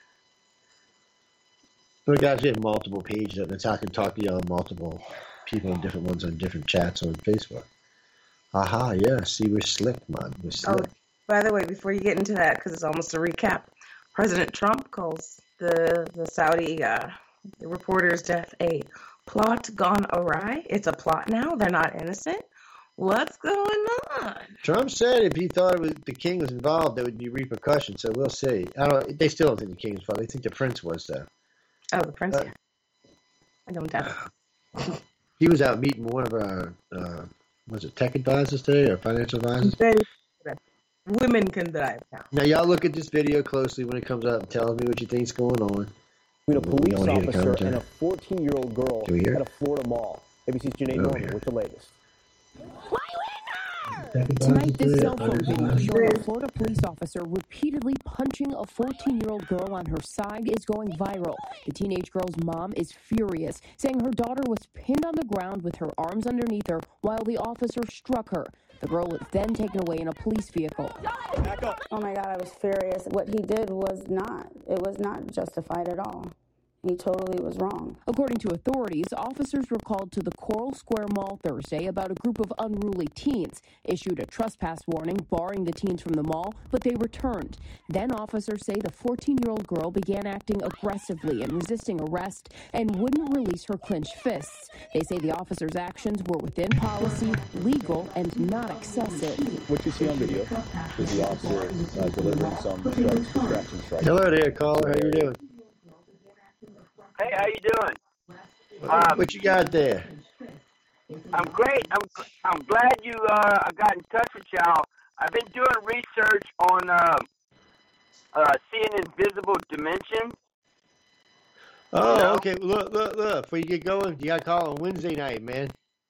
Well, guys, we have multiple pages up. That's how I can talk to y'all, multiple people and different ones on different chats on Facebook. Aha, yeah. See, we're slick, man. We're slick. Oh, by the way, before you get into that, because it's almost a recap, President Trump calls the Saudi the reporter's death a plot gone awry. It's a plot now. They're not innocent. What's going on? Trump said if he thought the king was involved, there would be repercussions. So we'll see. They still don't think the king was involved. They think the prince was, though. Oh, the prince. Yeah. I don't doubt it. He was out meeting one of our, was it tech advisors today or financial advisors? Women can drive now. Now, y'all look at this video closely when it comes up and tell me what you think's going on. Between a police officer and a 14-year-old girl at a Florida mall. ABC's Janae Norman with the latest. Tonight, this cell phone video showing a Florida police officer repeatedly punching a 14-year-old girl on her side is going viral. The teenage girl's mom is furious, saying her daughter was pinned on the ground with her arms underneath her while the officer struck her. The girl was then taken away in a police vehicle. Oh my God, I was furious. What he did was not justified at all. He totally was wrong. According to authorities, officers were called to the Coral Square Mall Thursday about a group of unruly teens, issued a trespass warning barring the teens from the mall, but they returned. Then officers say the 14-year-old girl began acting aggressively and resisting arrest and wouldn't release her clenched fists. They say the officers' actions were within policy, legal, and not excessive. What you see on video is the officer delivering some distraction strikes. Hello there, caller. How you doing? Hey, how you doing? What you got there? I'm great. I'm glad you got in touch with y'all. I've been doing research on seeing invisible dimensions. Oh, okay. Look. Before you get going, you got to call on Wednesday night, man.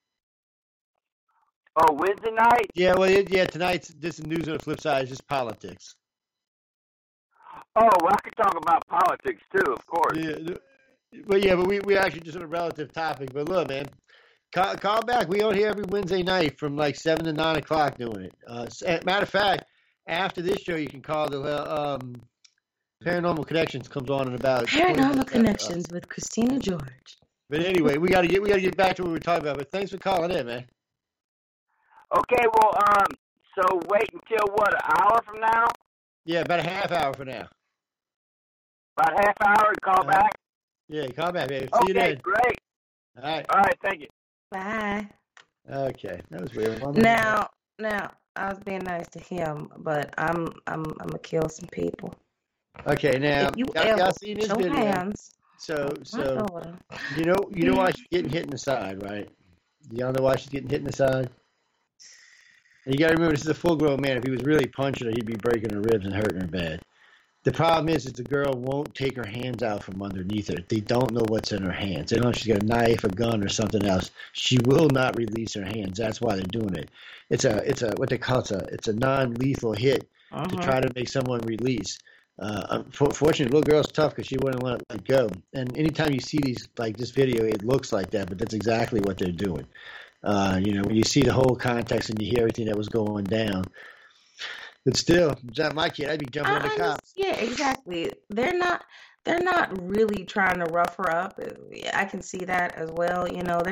Oh, Wednesday night? Yeah, well, tonight's this is news on the flip side. It's just politics. Oh, well, I could talk about politics, too, of course. Yeah. But we actually just on a relative topic. But look, man, call back. We on here every Wednesday night from like 7 to 9 o'clock doing it. Matter of fact, after this show, you can call the Paranormal Connections comes on in about Paranormal Connections with Christina George. But anyway, we gotta get back to what we were talking about. But thanks for calling in, man. Okay, well, so wait until what, an hour from now? Yeah, about a half hour from now. About a half hour to call back? Yeah, call back, baby. See you then. Okay, great. All right. All right, thank you. Bye. Okay, that was weird. Now, I was being nice to him, but I'm gonna kill some people. Okay, now if you y'all seen this video? Hands, so you know why she's getting hit in the side, right? Y'all know why she's getting hit in the side? And you gotta remember, this is a full-grown man. If he was really punching her, he'd be breaking her ribs and hurting her bad. The problem is the girl won't take her hands out from underneath her. They don't know what's in her hands. They don't know if she's got a knife, a gun, or something else. She will not release her hands. That's why they're doing it. It's a what they call it's a non-lethal hit to try to make someone release. Fortunately, the little girl's tough because she wouldn't let it go. And anytime you see these like this video, it looks like that, but that's exactly what they're doing. When you see the whole context and you hear everything that was going down. But still, my kid, I'd be jumping on the cop. Yeah, exactly. They're not. they're not really trying to rough her up. I can see that as well. You know,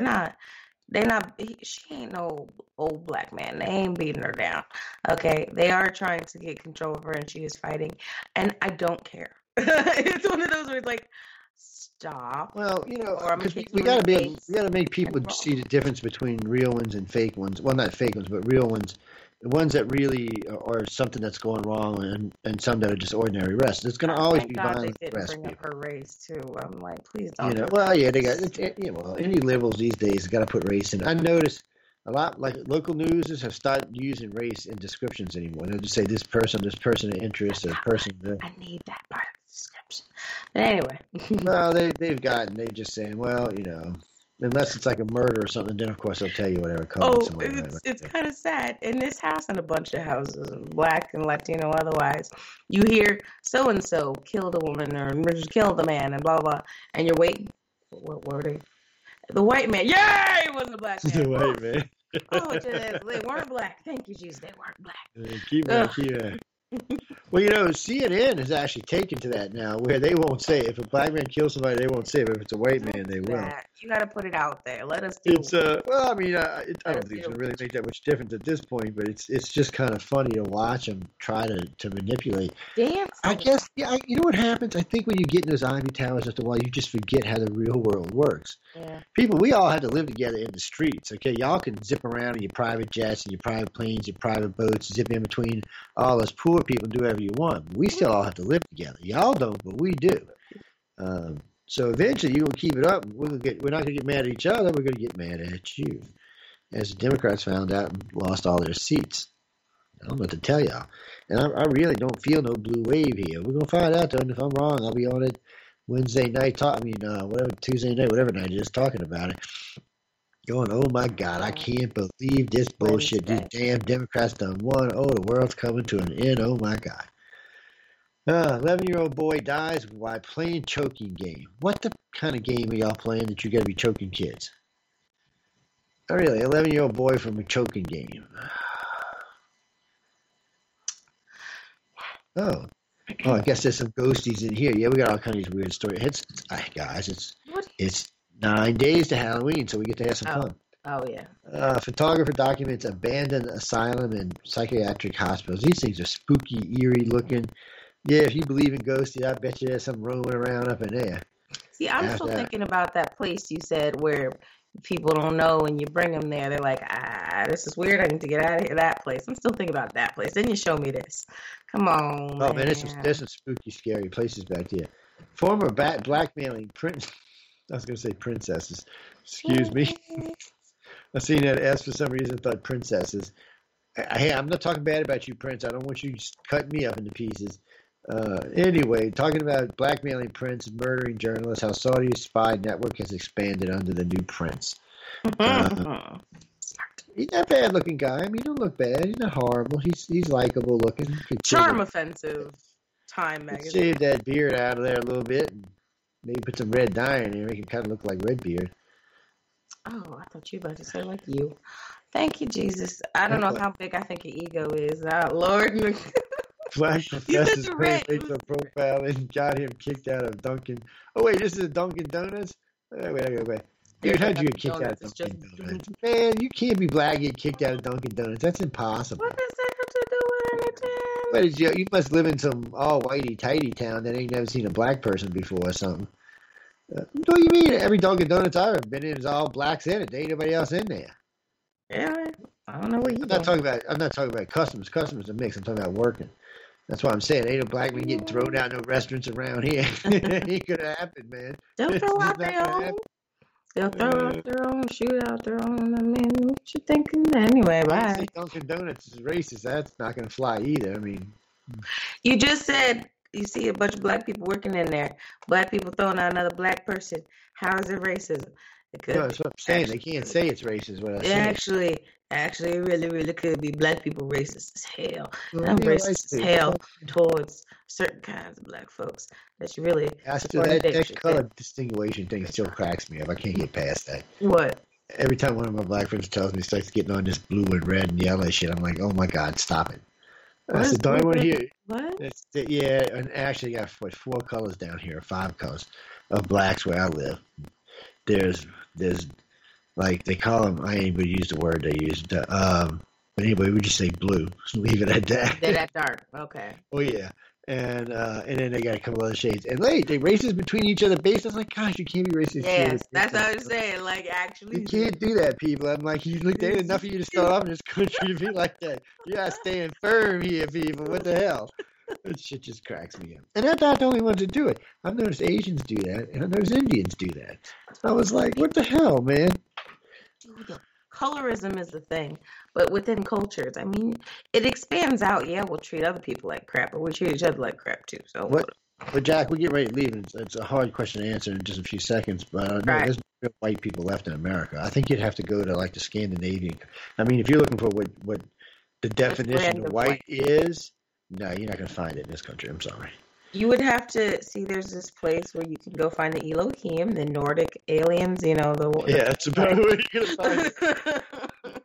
she ain't no old black man. They ain't beating her down. Okay. They are trying to get control of her and she is fighting. And I don't care. It's one of those where it's like, stop. Well, you know, we got to make people see the difference between real ones and fake ones. Well, not fake ones, but real ones. The ones that really are something that's going wrong, and some that are just ordinary arrests. There's going to always be violent arrests. Bring up her race too. I'm like, please don't. You know, well, yeah, they got. Well, any liberals these days got to put race in. I noticed a lot, like local newses have started using race in descriptions anymore. They'll just say this person of interest, or person. I need that part of the description. But anyway. Well, they're just saying, well, you know. Unless it's like a murder or something, then of course they'll tell you whatever. It's kind of sad. In this house and a bunch of houses, black and Latino otherwise, you hear so-and-so killed a woman or killed a man and blah, blah, and you're waiting. What were they? The white man. Yay! It wasn't a black man. The white man. They weren't black. Thank you, Jesus. They weren't black. Keep that. Well, you know, CNN is actually taken to that now, where they won't say if a black man kills somebody, they won't say it. But if it's a white man, they will. You got to put it out there. Let us do. It's well, I mean, I don't think it's gonna really make that much difference at this point, but it's just kind of funny to watch them try to manipulate. Dance. I guess, yeah. You know what happens? I think when you get in those ivory towers after a while, you just forget how the real world works. Yeah. People, we all have to live together in the streets. Okay, y'all can zip around in your private jets and your private planes, your private boats, zip in between all us poor people and do whatever you want. We still all have to live together. Y'all don't, but we do. So eventually you'll keep it up. We're not going to get mad at each other. We're going to get mad at you. As the Democrats found out and lost all their seats. I don't know what to tell y'all. And I really don't feel no blue wave here. We're going to find out, though. And if I'm wrong, I'll be on it Wednesday night. Tuesday night, whatever night it is, talking about it. Going, oh my God, I can't believe this bullshit. These damn Democrats done won. Oh, the world's coming to an end. Oh my God. 11-year-old boy dies while playing choking game. What the kind of game are y'all playing that you got to be choking kids? Oh, really? 11-year-old boy from a choking game. Oh, I guess there's some ghosties in here. Yeah, we got all kinds of weird stories. It's 9 days to Halloween, so we get to have some fun. Oh, yeah. Photographer documents abandoned asylum and psychiatric hospitals. These things are spooky, eerie looking. Yeah, if you believe in ghosties, I bet you there's some roaming around up in there. See, I'm still thinking about that place you said where people don't know and you bring them there. They're like, this is weird. I need to get out of here. That place. I'm still thinking about that place. Then you show me this. Come on. Oh, man, there's some spooky, scary places back there. Former blackmailing prince. I was going to say princesses. Excuse me. I seen that S for some reason. Thought princesses. Hey, I'm not talking bad about you, Prince. I don't want you cutting me up into pieces. Anyway, talking about blackmailing Prince and murdering journalists, how Saudi's spy network has expanded under the new Prince. He's not a bad-looking guy. I mean, he don't look bad. He's not horrible. He's likable looking. Charm offensive. Time magazine. Shave that beard out of there a little bit. And maybe put some red dye in there. Make him kind of look like Redbeard. Oh, I thought you were about to say like you. Thank you, Jesus. I don't know how big I think your ego is. Lord, you. Black professor's Facebook profile and got him kicked out of Dunkin'. Oh wait, this is Dunkin' Donuts. Wait. Dude, how'd you get kicked out of Dunkin' Donuts? Man, you can't be black and get kicked out of Dunkin' Donuts. That's impossible. What does that have to do with anything? You must live in some all whitey tighty town that ain't never seen a black person before or something. What do you mean? Every Dunkin' Donuts I've ever been in is all blacks in it. There ain't nobody else in there. Yeah, I don't know what you. I'm not talking about customers. Customers are mixed. I'm talking about working. That's why I'm saying ain't no black man getting thrown out no restaurants around here. It could have happened, man. They'll throw out their own. They'll throw out their own, shoot out their own. I mean, what you thinking? Anyway, bye. Dunkin' Donuts is racist. That's not going to fly either. I mean, you just said you see a bunch of black people working in there. Black people throwing out another black person. How is it racism? No, that's what I'm saying. They can't say it's racist. What I'm saying. Actually, it really could be black people racist as hell. And I'm racist as hell towards certain kinds of black folks. That's really that color distinguishing thing still cracks me up. I can't get past that. What? Every time one of my black friends tells me starts getting on this blue and red and yellow shit, I'm like, oh my God, stop it. That's the only one here. What? Yeah, and actually got 4 colors down here, 5 colors of blacks where I live. There's like they call them. I ain't even use the word they used. But anyway, we just say blue. Leave it at that. They're that dark. Okay. Oh yeah. And then they got a couple other shades. And they racist between each other based on, like, gosh, you can't be racist. Yes, that's what I'm saying. Like, actually. You can't do that, people. I'm like, there ain't enough of you to start off in this country to be like that. You gotta stand firm here, people. What the hell? That shit just cracks me up. And they're not the only ones that do it. I've noticed Asians do that, and I've noticed Indians do that. I was like, what the hell, man? Dude, colorism is the thing, but within cultures, I mean, it expands out. Yeah, we'll treat other people like crap, but we treat each other like crap too. So, but Jack, we get ready to leave. It's a hard question to answer in just a few seconds. But I know there's no white people left in America. I think you'd have to go to like the Scandinavian. I mean, if you're looking for what the definition of white is, no, you're not going to find it in this country. I'm sorry. You would have to see. There's this place where you can go find the Elohim, the Nordic aliens. You know that's about where you're gonna find it.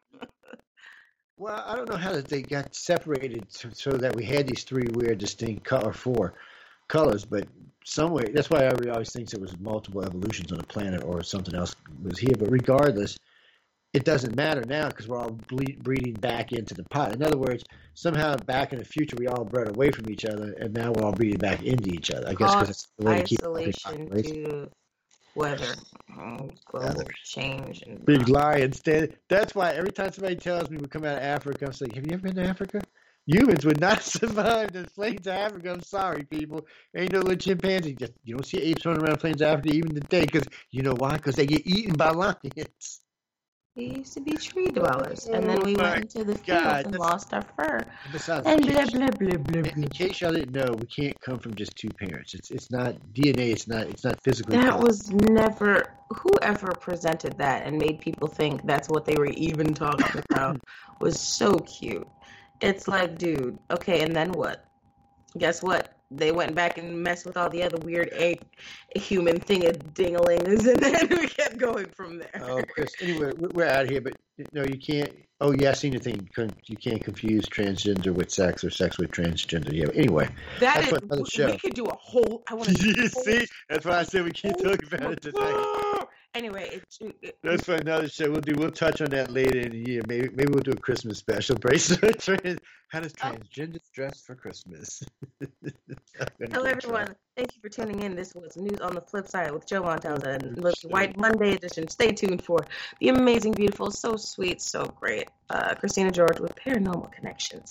Well, I don't know how they got separated so that we had these 3 weird, distinct 4 colors, but some way that's why everybody always thinks it was multiple evolutions on the planet or something else was here. But regardless, it doesn't matter now because we're all breeding back into the pot. In other words, somehow back in the future we all bred away from each other, and now we're all breeding back into each other. I guess because it's the way to keep isolation to weather, global change, and big lions. That's why every time somebody tells me we come out of Africa, I'm saying, have you ever been to Africa? Humans would not survive the plains of Africa. I'm sorry, people. Ain't no little chimpanzee. Just you don't see apes running around the plains of Africa even today. Because you know why? Because they get eaten by lions. We used to be tree dwellers, and then we went into the fields and lost our fur. And blah, blah, blah, blah, blah. In case y'all didn't know, we can't come from just 2 parents. It's not DNA. It's not physically. That was never whoever presented that and made people think that's what they were even talking about was so cute. It's like, dude, okay, and then what? Guess what? They went back and messed with all the other weird human dingalings, and then we kept going from there. Oh, Chris. Anyway, we're out of here, but no, you can't. Oh, yeah, I seen the thing. You can't confuse transgender with sex or sex with transgender. Yeah. Anyway, that's another show. We could do a whole. I want to see. That's why I said we can't talk about it today. Anyway, that's for another show. We'll touch on that later in the year. Maybe we'll do a Christmas special. How does transgender dress for Christmas? Hello, everyone. Thank you for tuning in. This was News on the Flip Side with Joe Montalza and the White Monday edition. Stay tuned for the amazing, beautiful, so sweet, so great Christina George with Paranormal Connections.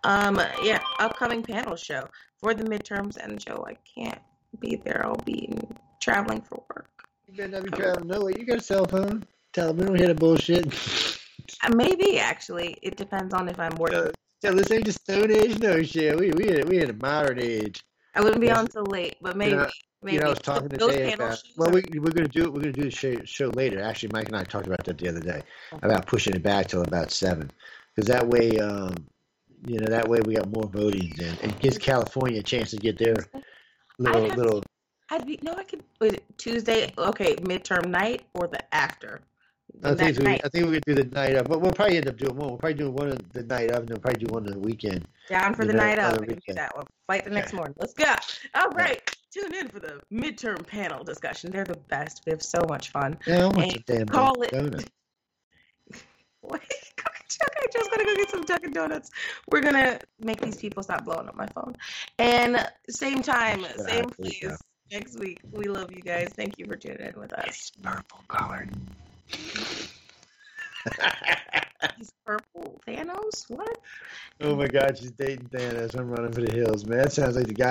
Upcoming panel show for the midterms. And Joe, I can't be there. I'll be traveling for work. You better not be traveling nowhere. You got a cell phone. Tell them we don't hear the bullshit. Maybe, actually. It depends on if I'm working. Tell this ain't the Stone Age, no shit. We in a modern age. I wouldn't be on till late, but maybe. You know, I was talking today about. Well, we're gonna do it. We're gonna do the show later. Actually, Mike and I talked about that the other day about pushing it back till about 7, because that way, that way we got more voting in, and gives California a chance to get their little. I could. Was it Tuesday? Okay, midterm night or the after. I think we're gonna do the night of, but we'll probably end up doing one. We'll probably do one of the night of, and then probably do one on the weekend. Down for the night of. We can do that one. Fight the next morning. Let's go. All right. Tune in for the midterm panel discussion. They're the best. We have so much fun. Yeah, I want a damn donut. Wait, okay, Joe's gonna go get some Dunkin' Donuts. We're gonna make these people stop blowing up my phone. And same time, same place. Next week. We love you guys. Thank you for tuning in with us. It's purple colored. He's purple. Thanos? What? Oh my God, she's dating Thanos. I'm running for the hills, man. That sounds like the guy.